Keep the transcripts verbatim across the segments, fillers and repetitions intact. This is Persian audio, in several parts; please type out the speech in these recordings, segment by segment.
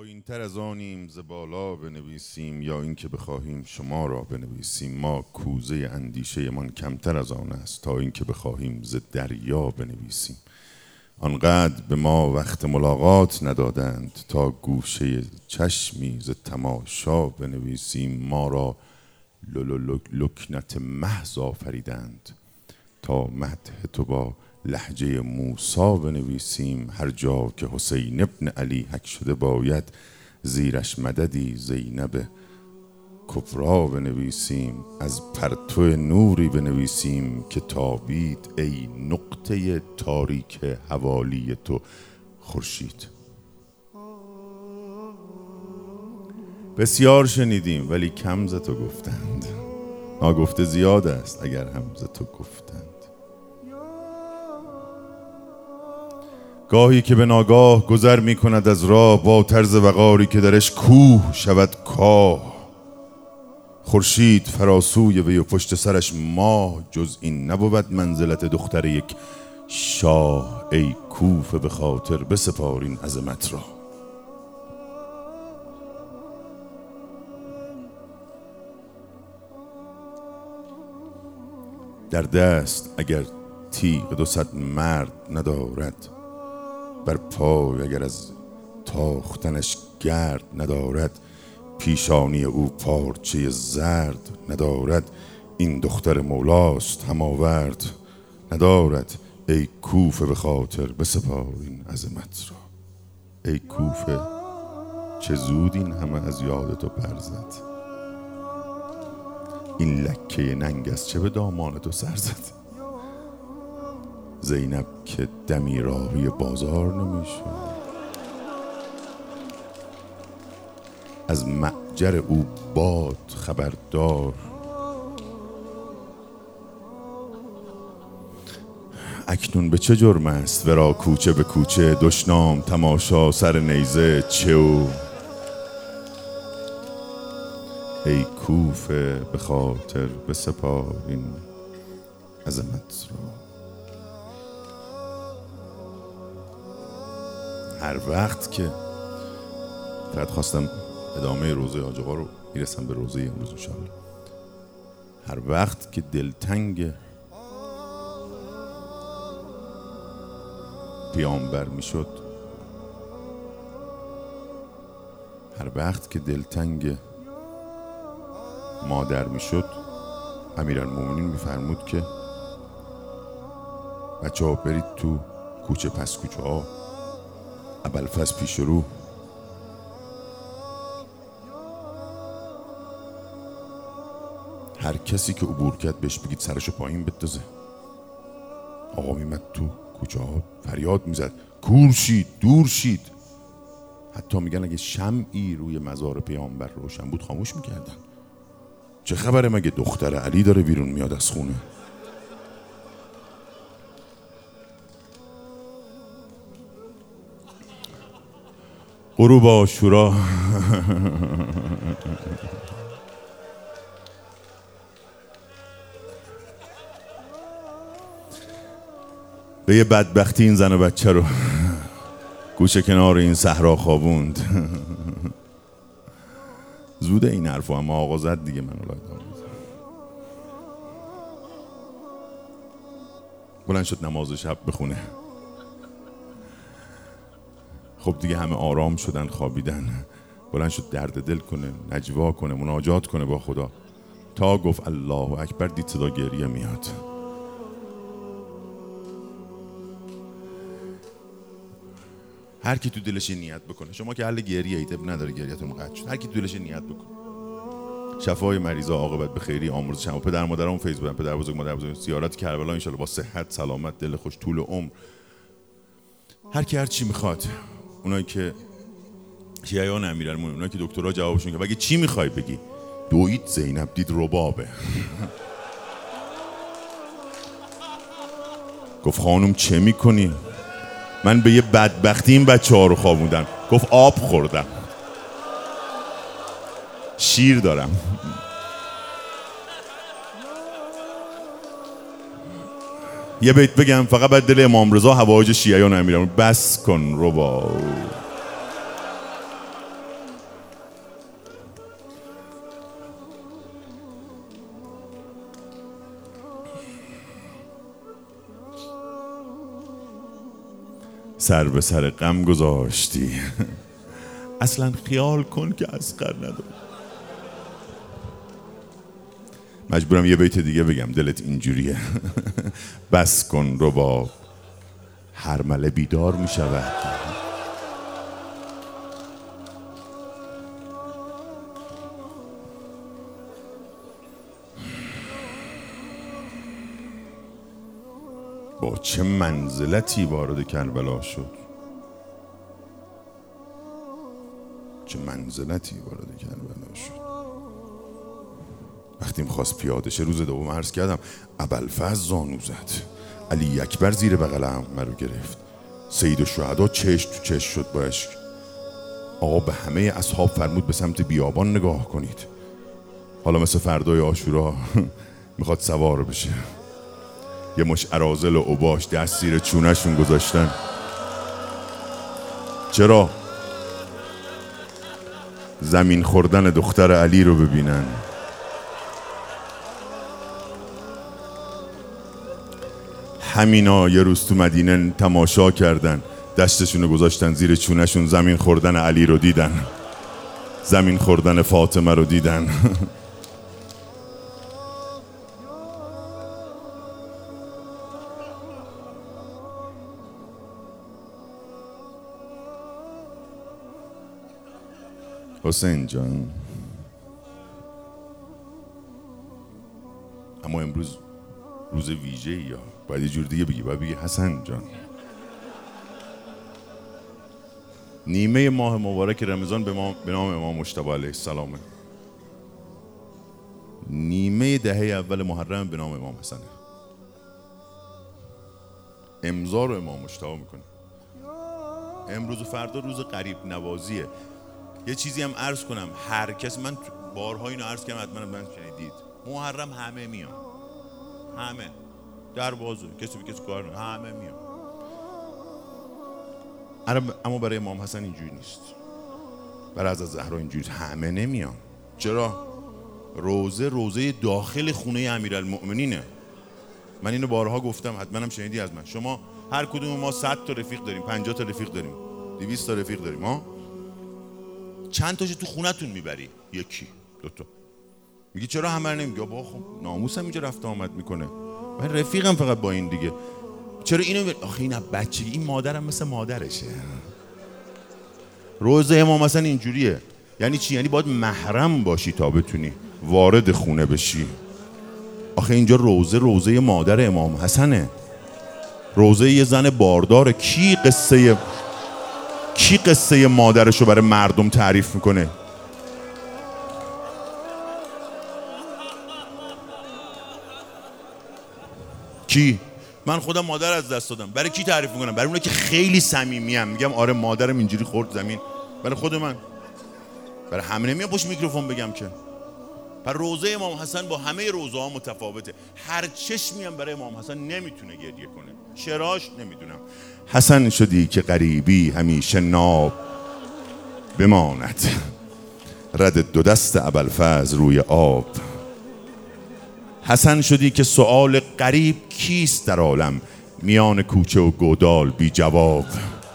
پایین تر از آنیم ز بالا بنویسیم، یا اینکه بخواهیم شما را بنویسیم. ما کوزه اندیشه من کمتر از آن است تا اینکه بخواهیم ز دریا بنویسیم. آنقدر به ما وقت ملاقات ندادند تا گوشه چشمی ز تماشا بنویسیم. ما را لکنت محض آفریدند تا مدح تو با لهجه موسی بنویسیم. هر جا که حسین ابن علی حک شده باید زیرش مددی زینب کبرا بنویسیم. از پرتو نوری بنویسیم که تابید ای نقطه تاریک حوالی تو خورشید. بسیار شنیدیم ولی کم ز تو گفتند، ناگفته زیاد است اگر هم ز تو گفتند. گاهی که به ناگاه گذر می کند از راه، با طرز وقاری که درش کوه شود کاه. خورشید فراسوی وی و پشت سرش ماه، جز این نبود منزلت دختر یک شاه. ای کوفه به خاطر بسپار این عظمت را، در دست اگر تیغ دو صد مرد ندارد، بر پای اگر از تاختنش گرد ندارد. پیشانی او پارچه زرد ندارد، این دختر مولاست هماورد ندارد. ای کوفه به خاطر بسپار این عظمت را، ای کوفه چه زود این همه از یاد تو پر زد. این لکه ننگ از چه به دامان تو سر زد. زینب که دمی راهی بازار نمیشد، از معجر او باد خبردار. اکنون به چه جرم است ورا کوچه به کوچه، دشنام تماشا سر نیزه چه او. ای کوفه به خاطر بسپار این عظمت را. هر وقت که فقط خواستم ادامه روزه حاج آقا رو میرسم به روزه امروز انشاءالله. هر وقت که دلتنگ پیامبر میشد، هر وقت که دلتنگ مادر میشد، امیرالمومنین میفرمود که بچه ها برید تو کوچه پس کوچه ها، ابوالفضل پیش رو. هر کسی که عبور کرد بهش بگید سرشو پایین بندازه. آقا میمد تو کوچه ها فریاد میزد کور شید دور شید. حتی میگن اگه شمعی روی مزار پیامبر روشن بود خاموش میکردن. چه خبره مگه دختر علی داره بیرون میاد از خونه؟ غروب عاشورا به یه بدبختی این زن و بچه رو گوشه کنار این صحرا خوابوند. زوده این حرفو اما آقا زد دیگه. من الله بلند شد نماز شب بخونه. خب دیگه همه آرام شدن خوابیدن. بلند شد درد دل کنه، نجوا کنه، مناجات کنه با خدا. تا گفت الله اکبر دید صدا گریه میاد. هر کی تو دلش نیت بکنه، شما که اهل گریه اید اب نداره گریه‌تون قطع شد، هر کی تو دلش نیت بکنه شفای مریضا عاقبت به خیری آمرزش هم. پدر مادرام فیض بدن، پدر بزرگ مادر بزرگ، زیارت کربلا ان شاء الله با صحت سلامت دل خوش طول عمر. هر کی هر چی میخواد. اونایی که شیعیان امیرالمومنین، اونایی که دکترا جوابشون که بگی چی میخوای بگی؟ دوید زینب دید ربابه. گفت خانم چه میکنی؟ من به یه بدبختی این بچه ها رو خوابوندم. گفت آب خوردم، شیر دارم. یه بیت بگم فقط بعد دل امام رضا هوایج شیعیان امیرالمومنین بس کن ربا. سر به سر غم گذاشتی. اصلا خیال کن که اصغر نداره. مجبورم یه بیت دیگه بگم، دلت اینجوریه. بس کن رباب، هر مله بیدار می شود. با چه منزلتی وارد کربلا شد، چه منزلتی وارد کربلا شد. وقتی میخواست پیاده شه روز دوم عرض کردم ابوالفضل زانو زد، علی اکبر زیر بغلم مرو گرفت، سید الشهدا چشم تو چشم شد با اشک. آقا به همه اصحاب فرمود به سمت بیابان نگاه کنید، حالا مثل فردای عاشورا میخواد سوار بشه. یه مش اراذل و اوباش دست زیر چونه‌شون گذاشتن. چرا؟ زمین خوردن دختر علی رو ببینن. همینا یه روز تو مدینه تماشا کردن، دستشون رو گذاشتن زیر چونه‌شون، زمین خوردن علی رو دیدن، زمین خوردن فاطمه رو دیدن. حسین جان، اما امروز روز ویژه یا باید یه جور دیگه بگی، باید بگی حسن جان. نیمه ماه مبارک رمضان به نام امام مجتبی علیه السلامه، نیمه دهه اول محرم به نام امام حسنه. امضا رو امام مجتبی میکنه. امروز و فردا روز قریب نوازیه. یه چیزی هم عرض کنم، هر کس، من بارها اینو عرض کردم حتما من شنیدید، محرم همه میان، همه در بازو، کسی به کسی کار نه، همه میان. اما برای امام حسن اینجوری نیست، برای حضرت زهرا اینجوری همه نمیان. چرا؟ روزه روزه داخل خونه امیرالمؤمنینه. من اینو بارها گفتم، حتما هم شنیدی از من. شما هر کدوم ما صد تا رفیق داریم، پنجاه تا رفیق داریم، دویست تا رفیق داریم، ها چند تاشو تو خونتون میبری؟ یکی دو تا. میگی چرا همه رو نمیگی؟ با خب ناموسم اینجا رفت آمد میکنه، من رفیقم فقط با این دیگه. چرا اینو بر... آخه این بچگی، این مادرم مثل مادرشه. روزه امام حسن اینجوریه. یعنی چی؟ یعنی باید محرم باشی تا بتونی وارد خونه بشی. آخه اینجا روزه روزه مادر امام حسنه، روزه یه زن بارداره. کی قصه کی قصه مادرشو برای مردم تعریف میکنه؟ کی؟ من خودم مادر از دست دادم. برای کی تعریف میکنم؟ برای اونه که خیلی صمیمیم، میگم آره مادرم اینجوری خورد زمین. برای خود من، برای همه نمیام پشت میکروفون بگم که. پر روزه امام حسن با همه روزه ها متفاوته. هر چشمی هم برای امام حسن نمیتونه گریه کنه. چراش نمیدونم. حسن شدی که غریبی همیشه ناب بماند، رد دو دست ابوالفضل روی آب. حسن شدی که سؤال غریب کیست در عالم، میان کوچه و گودال بی جواب.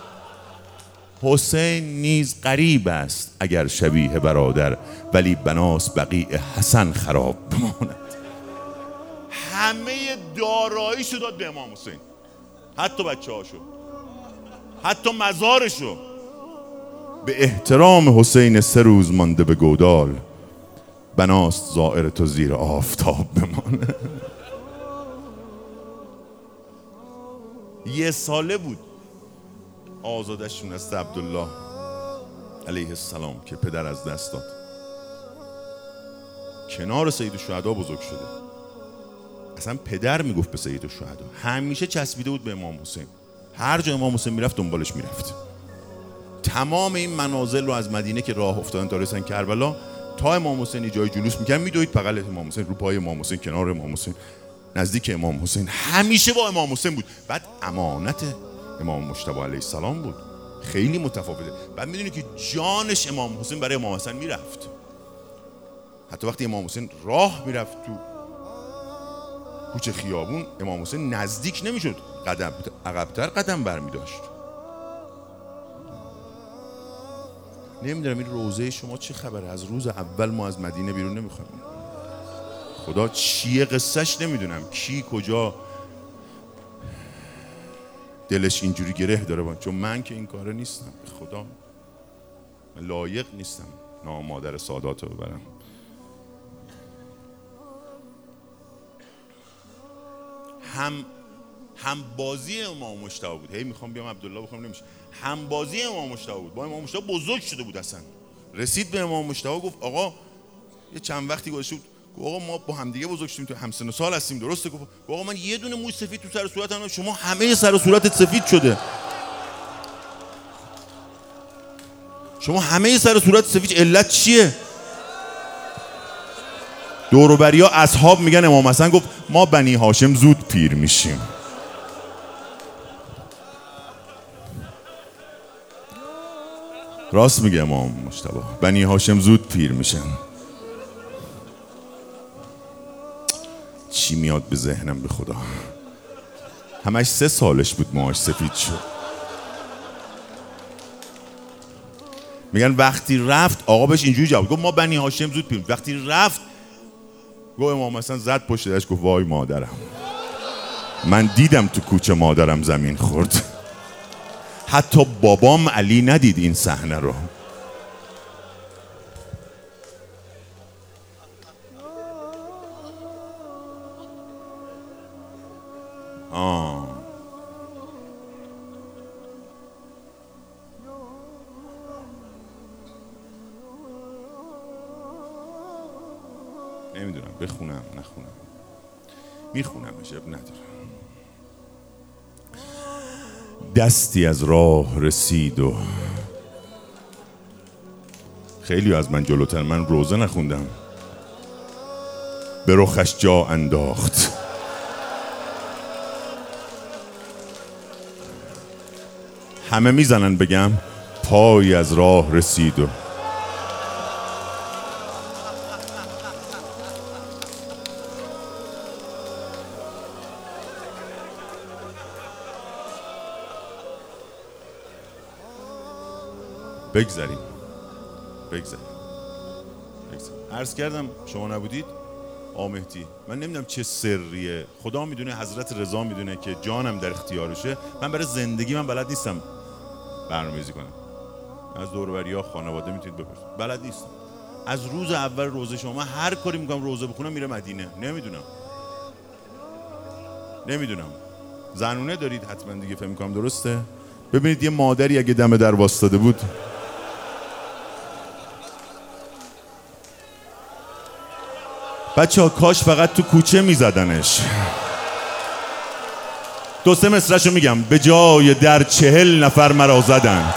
حسین نیز غریب است اگر شبیه برادر، ولی بناس بقیع حسن خراب بماند. همه داراییشو داد به امام حسین، حتی بچه هاشو، حتی مزارشو. به احترام حسین سه روز مانده به گودال، بناست زائر تو زیر آفتاب بمانه. یه ساله بود آزادشون است عبدالله علیه السلام که پدر از دست داد. کنار سید الشهدا بزرگ شده. اصلا پدر میگفت به سید الشهدا، همیشه چسبیده بود به امام حسین. هر جا امام حسین میرفت دنبالش میرفت. تمام این منازل رو از مدینه که راه افتادن تا رسیدن کربلا، تا امام حسین جای جلوس میکرد میدوید بغل امام حسین، رو پای امام حسین، کنار امام حسین، نزدیک امام حسین، همیشه با امام حسین بود. بعد امانت امام مجتبی علیه السلام بود، خیلی متفاوته. بعد میدونی که جانش امام حسین برای امام حسن میرفت. حتی وقتی امام حسین راه میرفت تو کوچه خیابون، امام حسین نزدیک نمیشد، قدم عقب‌تر قدم برمی داشت. نمیدونم این روزه شما چه خبره؟ از روز اول ما از مدینه بیرون نمیخوایم. خدا چیه قصهش نمیدونم، کی کجا دلش اینجوری گره داره با. چون من که این کاره نیستم، به خدا من لایق نیستم نام مادر سادات رو ببرم. هم هم بازی امام مجتبی بود. هی میخوام بیام عبدالله بخوام نمیشه. هم بازی امام مجتبی بود. با امام مجتبی بزرگ شده بود اصلا. رسید به امام مجتبی گفت آقا یه چند وقتی گذشته بود، گفت آقا ما با هم دیگه بزرگ شدیم، تو همسن و سال هستیم، درسته؟ گفت آقا من یه دونه موی سفید تو سر و صورتم، شما همه سر و صورتت سفید شده. شما همه سر و صورت سفید، علت چیه؟ دور و بریا اصحاب میگن امام حسن گفت ما بنی هاشم زود پیر میشیم. راست میگه امام مجتبی، بنی هاشم زود پیر میشن. چی میاد به ذهنم به خدا؟ همش سه سالش بود موهاش سفید شد. میگن وقتی رفت آقا بهش اینجوری جواب گفت ما بنی هاشم زود پیر. وقتی رفت گفت امام حسن زد پشت درش گفت وای مادرم، من دیدم تو کوچه مادرم زمین خورد. حتی بابام علی ندید این صحنه رو. آه نمیدونم بخونم نخونم، میخونم اشب ندارم. دستی از راه رسید و خیلی از من جلوتر، من روزه نخوندم، به رخش جا انداخت. همه میزنن بگم پای از راه رسید و بگذاریم بگذاریم بگذاریم. عرض کردم شما نبودید آقا مهدی، من نمیدونم چه سریه، خدا میدونه، حضرت رضا میدونه که جانم در اختیارشه. من برای زندگی من بلد نیستم برنامه‌ریزی کنم. از دور و بریا خانواده میتونید بپرسید، بلد نیستم. از روز اول روزه شما من هر کاری میکنم روزه بخونم میره مدینه. نمیدونم نمیدونم زنونه دارید حتما دیگه، فهم میکنم درسته؟ ببینید یه مادری اگه دم در واسطاده بود، بچه ها کاش فقط تو کوچه میزدنش. دو سه مصرشو میگم. به جای در چهل نفر مرا زدند،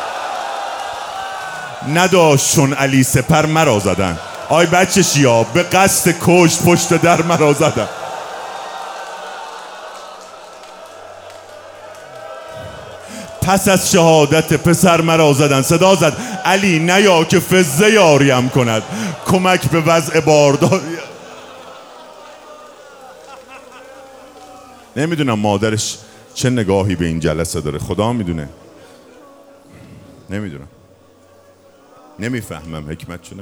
نداشت چون علی سپر مرا زدند. آی بچه شیا به قصد کشت پشت در مرا زدند. پس از شهادت پسر مرا زدند. صدا زد علی نیا که فزه یاریم کند، کمک به وضع باردار. نمیدونم مادرش چه نگاهی به این جلسه داره، خدا میدونه. نمیدونم، نمیفهمم حکمت چونه،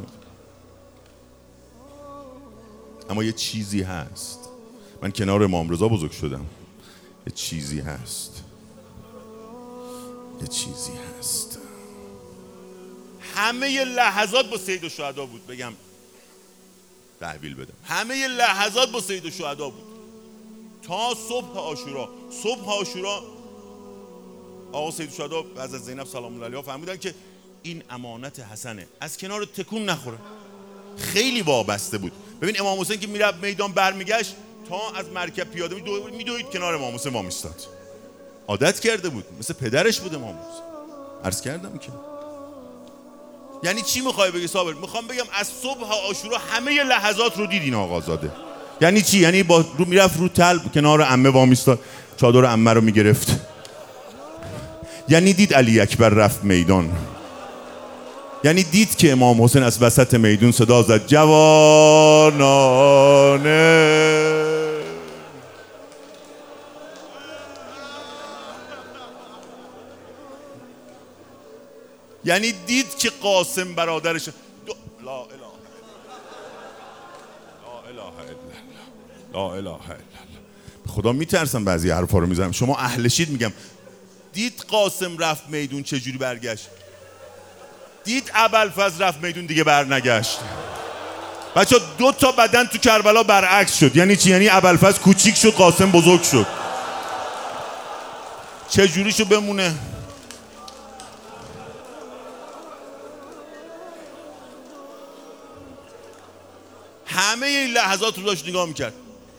اما یه چیزی هست. من کنار امام رضا بزرگ شدم. یه چیزی هست، یه چیزی هست. همه لحظات با سید الشهدا بود. بگم تحویل بدم، همه لحظات با سید الشهدا بود تا صبح عاشورا. صبح عاشورا آقا سید الشهدا از زینب سلام الله علیها فهمیدن که این امانت حسنه، از کنار تکون نخوره. خیلی وابسته بود. ببین امام حسین که میره میدان برمیگشت، تا از مرکب پیاده میدوید کنار امام حسین وام ایستاد. عادت کرده بود، مثل پدرش بود امام حسین. عرض کردم که یعنی چی میخوای بگی صابر؟ میخوام بگم از صبح عاشورا همه لحظات رو دیدین آقازاده. یعنی چی؟ یعنی با رو میرفت رو تل کنار عمه وام ایستاد، چادر عمه رو میگرفت. یعنی دید علی اکبر رفت میدان. یعنی دید که امام حسین از وسط میدون صدا زد جوانانه. یعنی دید که قاسم برادرش دو... لا اله لا اله الا الله لا اله الا الله. خدا میترسم بعضی حرفا رو میزنم. شما اهل شید میگم. دید قاسم رفت میدون چجوری برگشت؟ دید ابوالفضل رفت میدون دیگه برنگشت. بچه دو تا بدن تو کربلا برعکس شد. یعنی چی؟ یعنی ابوالفضل کوچیک شد قاسم بزرگ شد. چجوری شو بمونه؟ همه این لحظات رو داشت نگاه میکرد.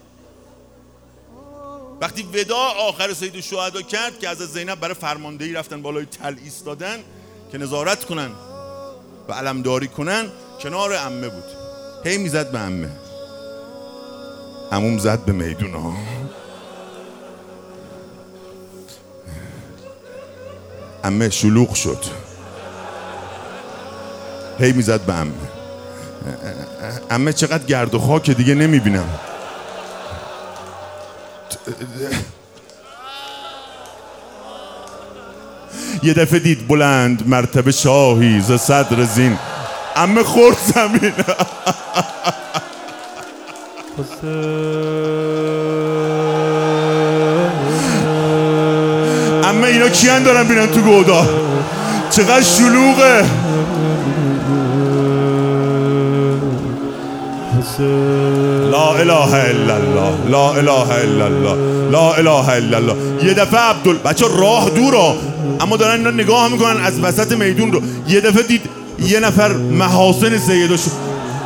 وقتی وداع آخر سید الشهدا کرد که از زینب برای فرماندهی رفتن بالای تل ایستادن که نظارت کنن و علمداری کنن، کنار عمه بود. هی میزد به عمه، عموم زد به میدون ها. عمه شلوغ شد. هی میزد به عمه، عمه چقدر گرد و خاک دیگه نمیبینم. یه دفعه دید بلند مرتبه شاهی ز صدر زین، عمه خورد زمین. عمه اینا کیان دارن بینن تو گودا؟ چقدر شلوغه. لا اله الا الله لا اله الا الله لا اله الا الله. یه دفعه عبدال بچه راه دوره اما دارن اینا نگاه میکنن از وسط میدون رو. یه دفعه دید یه نفر محاسن سیدو شد.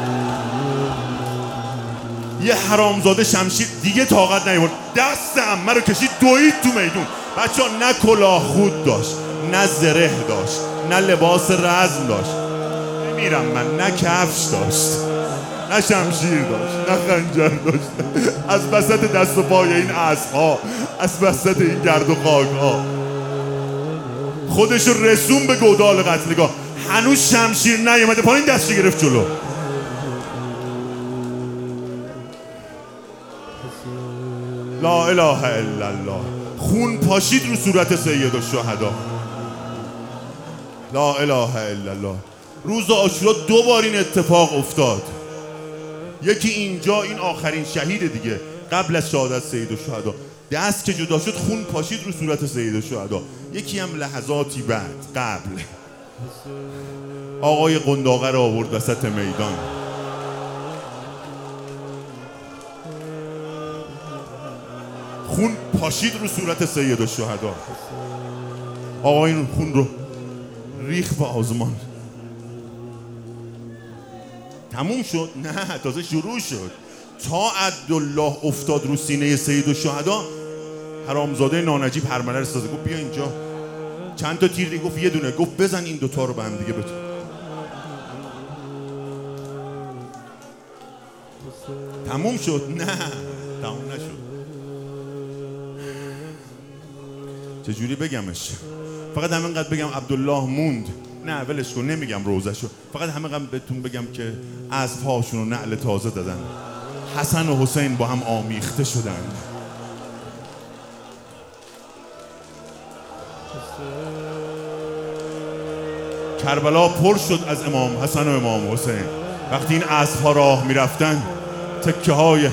یه حرامزاده شمشیر دیگه طاقت نیورد، دست عمه رو کشید دوید تو میدون. بچه نه کلاه خود داشت، نه زره داشت، نه لباس رزم داشت. میرم من نه کفش داشت، نه شمشیر داشت، نه خنجر داشت. از وسط دست و پای این اسب‌ها، از وسط این گرد و خاک‌ها خودش رو رسون به گودال قتلگاه. هنوز شمشیر نیومده پایین، دستش گرفت جلو. لا اله الا الله. خون پاشید رو صورت سید الشهدا. لا اله الا الله. روز عاشورا دو بار این اتفاق افتاد. یکی اینجا، این آخرین شهید دیگه قبل از شهادت سید الشهدا، دست که جدا شد خون پاشید رو صورت سید الشهدا. یکی هم لحظاتی بعد قبل آقای قنداقه رو آورد وسط میدان. خون پاشید رو صورت سید الشهدا. آقا این خون رو ریخ به آزمان. تموم شد؟ نه، تازه شروع شد. تا عبدالله افتاد رو سینه سید الشهدا، حرامزاده نانجیب هرمله رسازه گفت بیا اینجا. چند تا تیر دیگه گفت یه دونه. گفت بزن این دوتا رو به هم دیگه بتون. تموم شد؟ نه، تموم نشد. چجوری بگمش؟ فقط همینقدر بگم عبدالله موند. نه ولش کن، نمیگم روزشو. فقط همینقدر بهتون بگم که اسب‌هاشون رو نعل تازه دادن. حسن و حسین با هم آمیخته شدن. کربلا پر شد از امام حسن و امام حسین. وقتی این اسب‌ها راه میرفتن، تکه های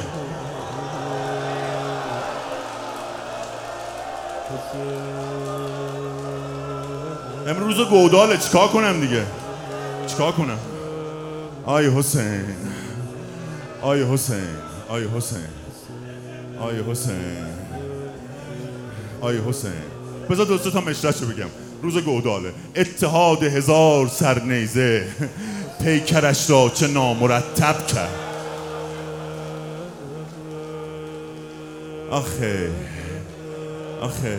امروز گوداله. چیکار کنم دیگه؟ چیکار کنم؟ آی حسین، آی حسین، آی حسین، آی حسین، آی حسین. بذار دوستا تا مشرشو بگم. روز گوداله. اتحاد هزار سرنیزه پیکرش را چه نامرتب کرد. آخه آخه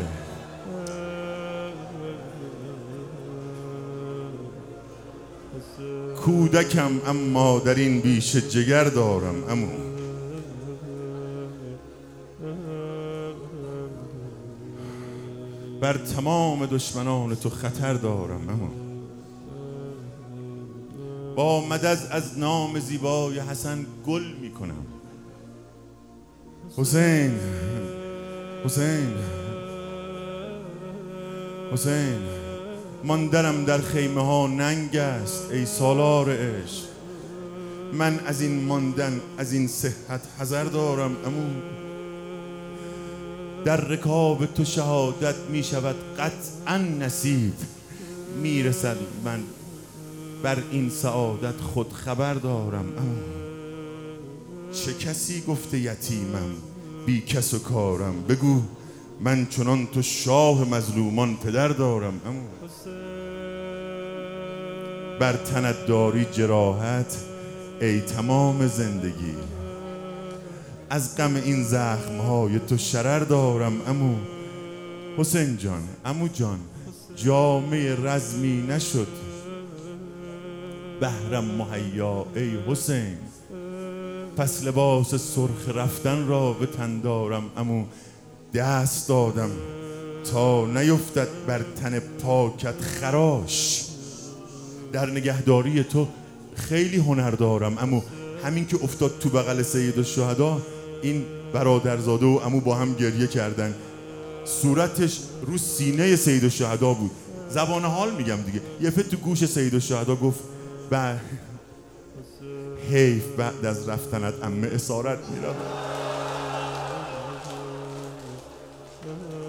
کودکم اما در این بیش جگر دارم عمو. بر تمام دشمنان تو خطر دارم عمو. با مدد از نام زیبای حسن گل میکنم. حسین، حسین، حسین، ماندنم در خیمه ها ننگ است ای سالار عشق. من از این ماندن از این صحت حذر دارم امو در رکاب تو شهادت می شود قطعا نصیب میرسد. من بر این سعادت خود خبر دارم امو چه کسی گفته یتیمم بی کس و کارم؟ بگو من چنان تو شاه مظلومان پدر دارم امو بر تنت داری جراحت ای تمام زندگی، از غم این زخمهای تو شرر دارم امو حسین جان. امو جان جامه رزمی نشد بهرم مهیا ای حسین، پس لباس سرخ رفتن را به تن دارم امو دست دادم تا نیفتد بر تن پاکت خراش. در نگهداری تو خیلی هنر دارم امو همین که افتاد تو بغل سیدالشهدا این برادرزاده و امو با هم گریه کردن، صورتش رو سینه سیدالشهدا بود. زبان حال میگم دیگه. یه فت تو گوش سیدالشهدا گفت بعد حیف بعد از رفتنت عمه اسارت میرم.